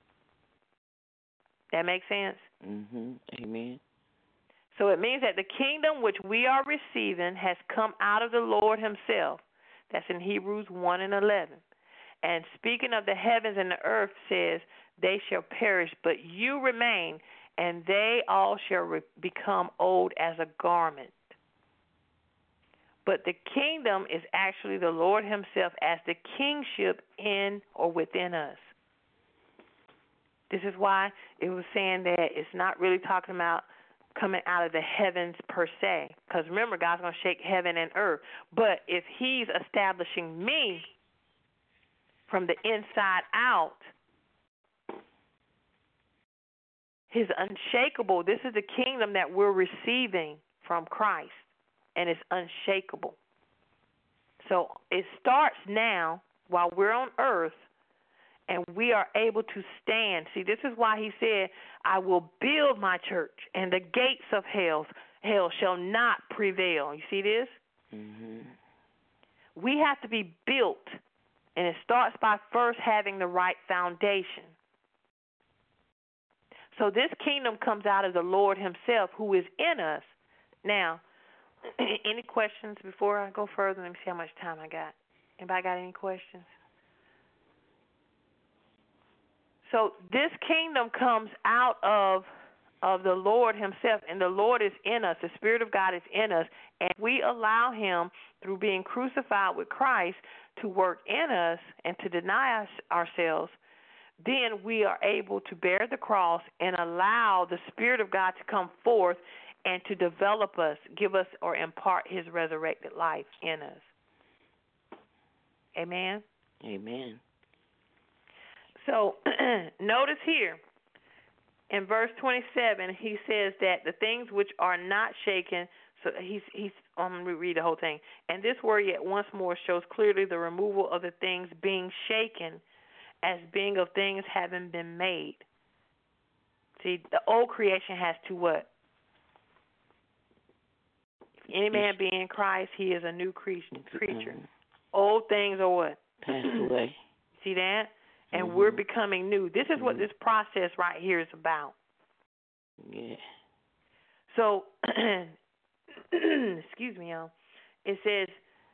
That makes sense? Amen. So it means that the kingdom which we are receiving has come out of the Lord himself. That's in Hebrews 1 and 11. And speaking of the heavens and the earth says, they shall perish, but you remain, and they all shall become old as a garment. But the kingdom is actually the Lord himself as the kingship in or within us. This is why it was saying that it's not really talking about coming out of the heavens per se. Because remember, God's going to shake heaven and earth. But if he's establishing me from the inside out, his unshakable, this is the kingdom that we're receiving from Christ, and it's unshakable. So it starts now while we're on earth, and we are able to stand. See, this is why he said, I will build my church, and the gates of hell shall not prevail. You see this? Mm-hmm. We have to be built, and it starts by first having the right foundation. So this kingdom comes out of the Lord himself, who is in us. Now, any questions before I go further? Let me see how much time I got. Anybody got any questions? So this kingdom comes out of the Lord himself, and the Lord is in us. The Spirit of God is in us, and we allow him, through being crucified with Christ, to work in us and to deny ourselves. Then we are able to bear the cross and allow the Spirit of God to come forth and to develop us, give us or impart his resurrected life in us. Amen? Amen. So notice here in verse 27, he says that the things which are not shaken, so I'm going to read the whole thing. And this word yet once more shows clearly the removal of the things being shaken as being of things having been made. See, the old creation has to what? If any man be in Christ, he is a new creature. Old things are what? Passed away. See that? And we're becoming new. This is what this process right here is about. Yeah. So, excuse me, y'all. It says,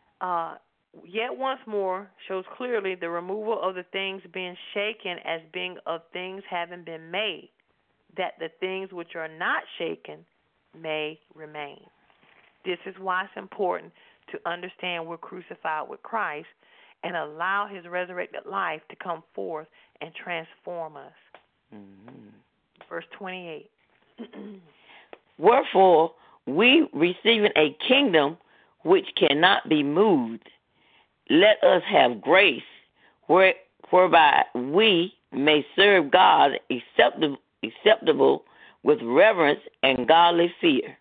yet once more shows clearly the removal of the things being shaken as being of things having been made, that the things which are not shaken may remain. This is why it's important to understand we're crucified with Christ and allow his resurrected life to come forth and transform us. Mm-hmm. Verse 28. Wherefore, we receiving a kingdom which cannot be moved, let us have grace whereby we may serve God acceptable with reverence and godly fear.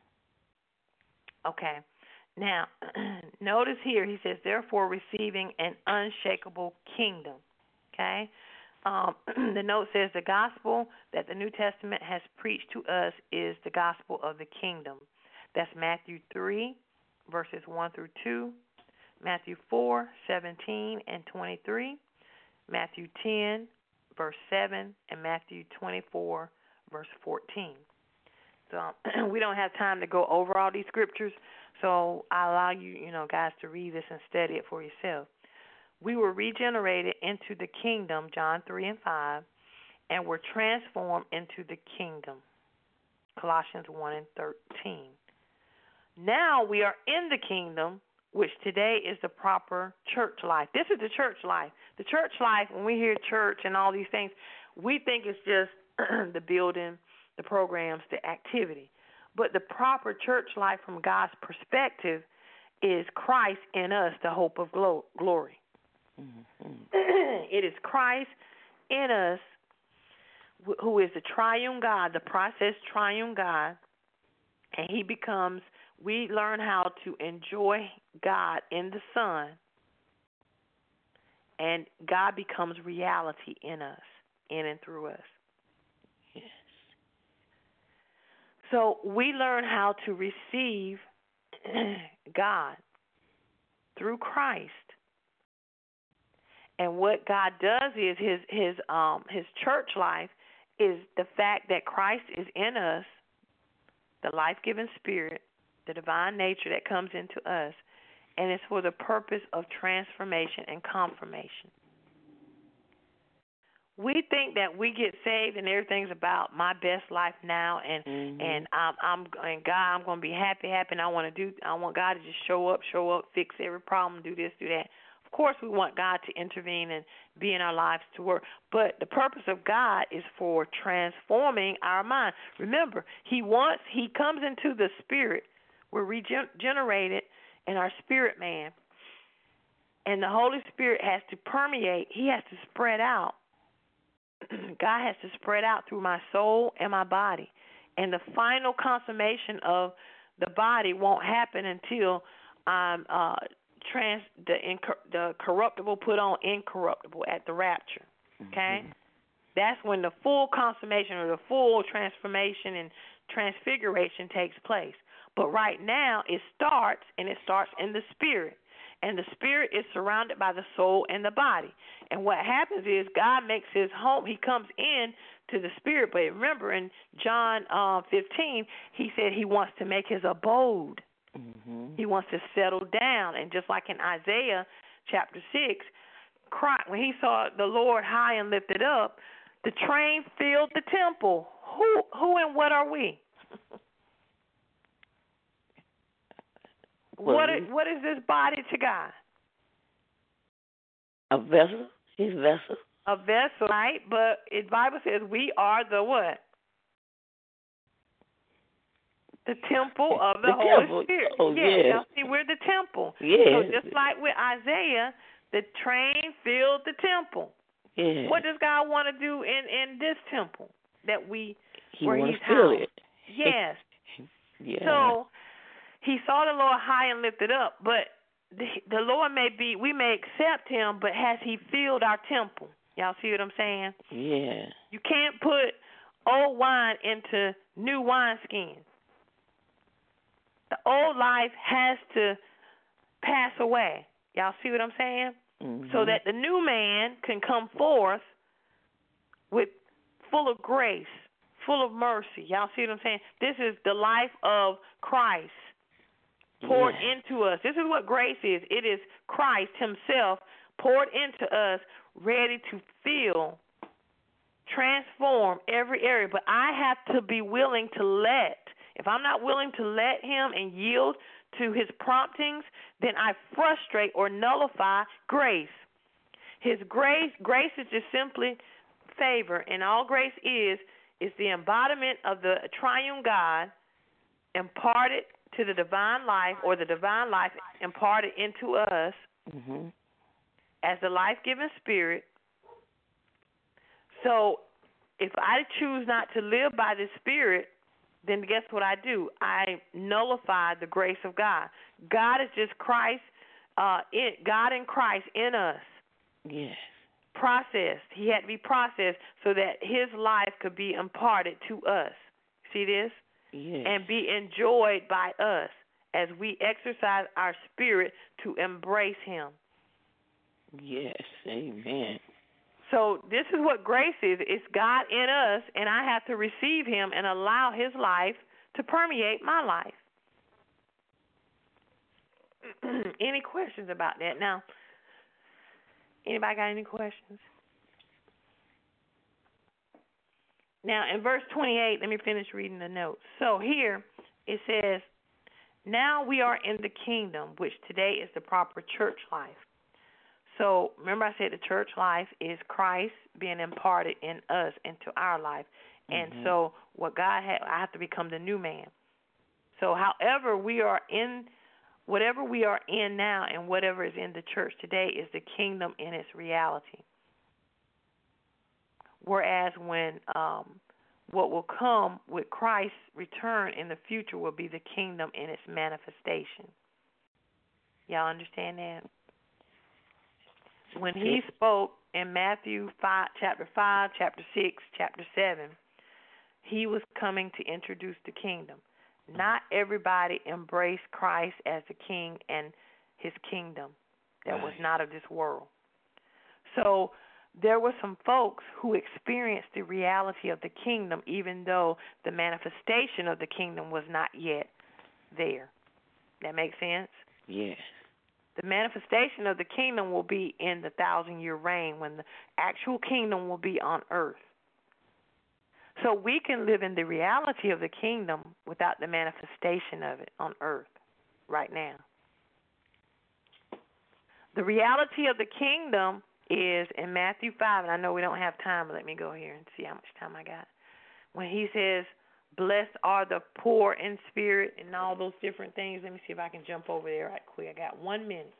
Okay. Now, notice here he says, therefore receiving an unshakable kingdom. Okay? The note says the gospel that the New Testament has preached to us is the gospel of the kingdom. That's Matthew 3, verses 1 through 2, Matthew 4, 17 and 23, Matthew 10, verse 7, and Matthew 24, verse 14. So we don't have time to go over all these scriptures, so I allow you, guys, to read this and study it for yourself. We were regenerated into the kingdom, John 3 and 5, and were transformed into the kingdom, Colossians 1 and 13. Now we are in the kingdom, which today is the proper church life. This is the church life. The church life, when we hear church and all these things, we think it's just the building, the programs, the activity. But the proper church life from God's perspective is Christ in us, the hope of glory. Mm-hmm. It is Christ in us, who is the triune God, the process triune God, and we learn how to enjoy God in the Son, and God becomes reality in us, in and through us. Yes. So we learn how to receive God through Christ. And what God does is his church life is the fact that Christ is in us, the life-giving spirit, the divine nature that comes into us, and it's for the purpose of transformation and confirmation. We think that we get saved and everything's about my best life now, and I'm going to be happy, and I want God to just show up, fix every problem, do this, do that. Of course, we want God to intervene and be in our lives to work, but the purpose of God is for transforming our mind. Remember, He comes into the spirit. We're regenerated in our spirit man, and the Holy Spirit has to permeate. He has to spread out. God has to spread out through my soul and my body, and the final consummation of the body won't happen until I'm the corruptible put on incorruptible at the rapture. Okay? Mm-hmm. That's when the full consummation or the full transformation and transfiguration takes place. But right now it starts in the spirit. And the spirit is surrounded by the soul and the body. And what happens is God makes his home. He comes in to the spirit. But remember in John 15, he said he wants to make his abode. Mm-hmm. He wants to settle down. And just like in Isaiah chapter 6, when he saw the Lord high and lifted up, the train filled the temple. Who and what are we? What is this body to God? A vessel. His vessel. A vessel, right? But the Bible says we are the what? The temple of the Holy Spirit. Oh, yeah. Now, see, we're the temple. Yeah. So just like with Isaiah, the train filled the temple. Yeah. What does God want to do in this temple that He where wants he's to fill housed? it. Yes. Yeah. So he saw the Lord high and lifted up, but the Lord we may accept him, but has he filled our temple? Y'all see what I'm saying? Yeah. You can't put old wine into new wineskins. The old life has to pass away. Y'all see what I'm saying? Mm-hmm. So that the new man can come forth with full of grace, full of mercy. Y'all see what I'm saying? This is the life of Christ poured into us. This is what grace is. It is Christ himself poured into us, ready to fill, transform every area. But I have to be willing to if I'm not willing to let him and yield to his promptings, then I frustrate or nullify grace. His grace is just simply favor, and all grace is the embodiment of the triune God imparted to the divine life, or the divine life imparted into us as the life-giving spirit. So if I choose not to live by this spirit, then guess what I do? I nullify the grace of God. God is just Christ, God in Christ in us. Yes. Processed. He had to be processed so that his life could be imparted to us. See this? Yes. And be enjoyed by us as we exercise our spirit to embrace him. Yes. Amen. So this is what grace is. It's God in us, and I have to receive him and allow his life to permeate my life. Any questions about that? Now, anybody got any questions? Now, in verse 28, let me finish reading the notes. So here it says, now we are in the kingdom, which today is the proper church life. So remember I said the church life is Christ being imparted in us into our life. And so what God had, I have to become the new man. So however we are in, whatever we are in now and whatever is in the church today is the kingdom in its reality. Whereas when what will come with Christ's return in the future will be the kingdom in its manifestation. Y'all understand that? When he spoke in Matthew 5, chapter 5, chapter 6, chapter 7, he was coming to introduce the kingdom. Not everybody embraced Christ as the king and his kingdom that was not of this world. So there were some folks who experienced the reality of the kingdom even though the manifestation of the kingdom was not yet there. That makes sense? Yes. The manifestation of the kingdom will be in the 1,000-year reign when the actual kingdom will be on earth. So we can live in the reality of the kingdom without the manifestation of it on earth right now. The reality of the kingdom is in Matthew 5, and I know we don't have time, but let me go here and see how much time I got. When he says, blessed are the poor in spirit and all those different things. Let me see if I can jump over there right quick. I got 1 minute.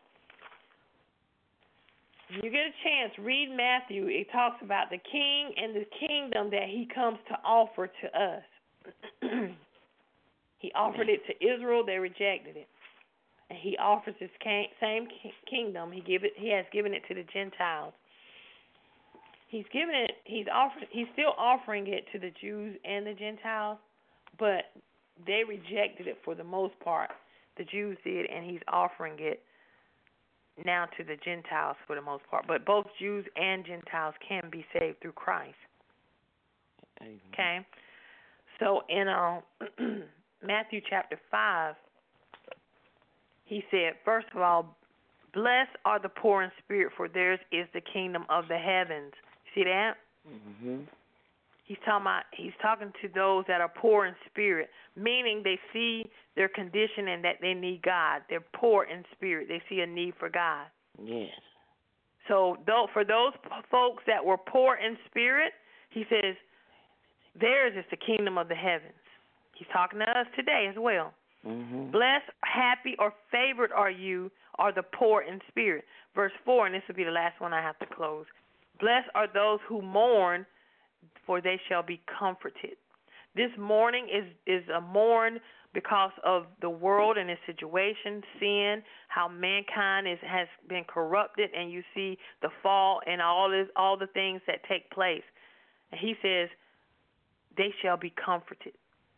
When you get a chance, read Matthew. It talks about the king and the kingdom that he comes to offer to us. He offered it to Israel. They rejected it. and he offers his same kingdom. He has given it to the Gentiles. He's still offering it to the Jews and the Gentiles, but they rejected it for the most part. The Jews did, and he's offering it now to the Gentiles for the most part. But both Jews and Gentiles can be saved through Christ. Okay? So in Matthew chapter 5, he said, first of all, blessed are the poor in spirit, for theirs is the kingdom of the heavens. See that? Mm-hmm. He's talking to those that are poor in spirit, meaning they see their condition and that they need God. They're poor in spirit. They see a need for God. Yes. So for those folks that were poor in spirit, he says, theirs is the kingdom of the heavens. He's talking to us today as well. Mm-hmm. Blessed, happy, or favored are the poor in spirit. Verse 4, and this will be the last one I have to close. Blessed are those who mourn, for they shall be comforted. This mourning is a mourn because of the world and its situation, sin, how mankind has been corrupted, and you see the fall and all the things that take place. And he says, they shall be comforted.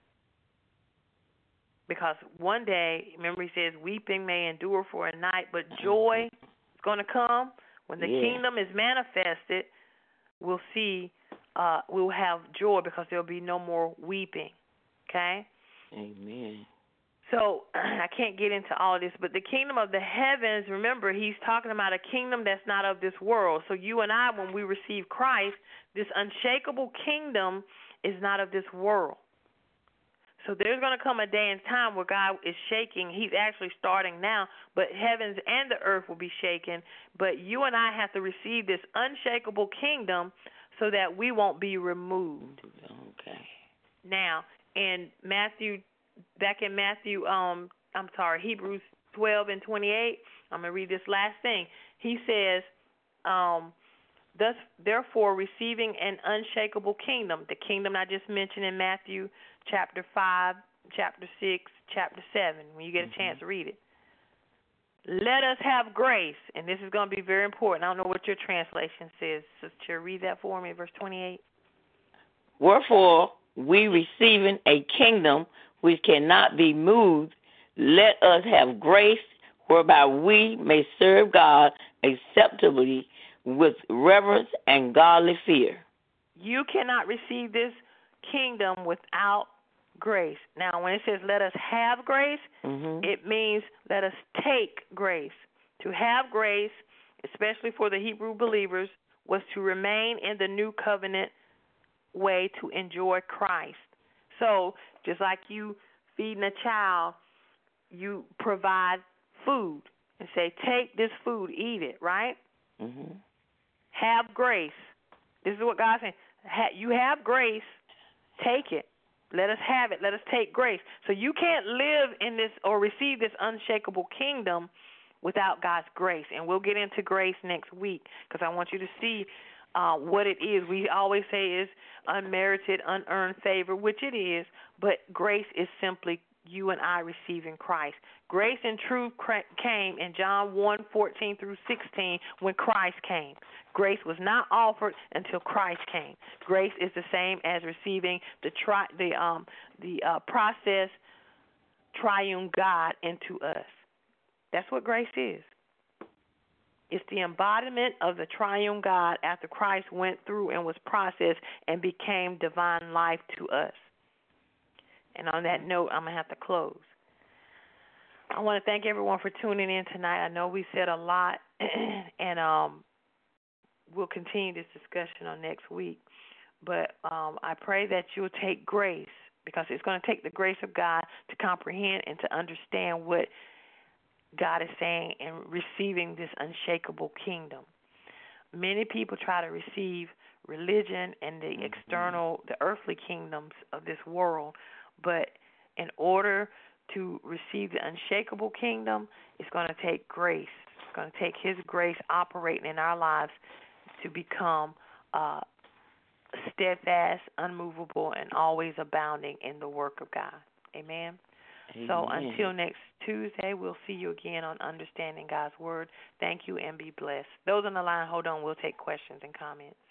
Because one day, remember he says, weeping may endure for a night, but joy is going to come. When the kingdom is manifested, we'll have joy because there'll be no more weeping. Okay? Amen. So I can't get into all of this, but the kingdom of the heavens, remember, he's talking about a kingdom that's not of this world. So you and I, when we receive Christ, this unshakable kingdom is not of this world. So there's going to come a day and time where God is shaking. He's actually starting now, but heavens and the earth will be shaken. But you and I have to receive this unshakable kingdom so that we won't be removed. Okay. Now, in Hebrews 12 and 28, I'm going to read this last thing. He says, thus, therefore, receiving an unshakable kingdom, the kingdom I just mentioned in Matthew chapter 5, chapter 6, chapter 7. When you get a chance to read it. Let us have grace, and this is going to be very important. I don't know what your translation says. Sister, read that for me, verse 28. Wherefore, we receiving a kingdom which cannot be moved, let us have grace whereby we may serve God acceptably with reverence and godly fear. You cannot receive this kingdom without grace. Now, when it says let us have grace, it means let us take grace. To have grace, especially for the Hebrew believers, was to remain in the new covenant way to enjoy Christ. So, just like you feeding a child, you provide food and say, take this food, eat it, right? Mm-hmm. Have grace. This is what God's saying. You have grace, take it. Let us have it. Let us take grace. So you can't live in this or receive this unshakable kingdom without God's grace. And we'll get into grace next week because I want you to see what it is. We always say is unmerited, unearned favor, which it is, but grace is simply you and I receiving Christ. Grace and truth came in John 1:14 through 16 when Christ came. Grace was not offered until Christ came. Grace is the same as receiving the process triune God into us. That's what grace is. It's the embodiment of the triune God after Christ went through and was processed and became divine life to us. And on that note, I'm going to have to close. I want to thank everyone for tuning in tonight. I know we said a lot, and we'll continue this discussion on next week. But I pray that you'll take grace, because it's going to take the grace of God to comprehend and to understand what God is saying and receiving this unshakable kingdom. Many people try to receive religion and the external, the earthly kingdoms of this world, but in order to receive the unshakable kingdom, it's going to take grace. It's going to take His grace operating in our lives to become steadfast, unmovable, and always abounding in the work of God. Amen? So until next Tuesday, we'll see you again on Understanding God's Word. Thank you and be blessed. Those on the line, hold on. We'll take questions and comments.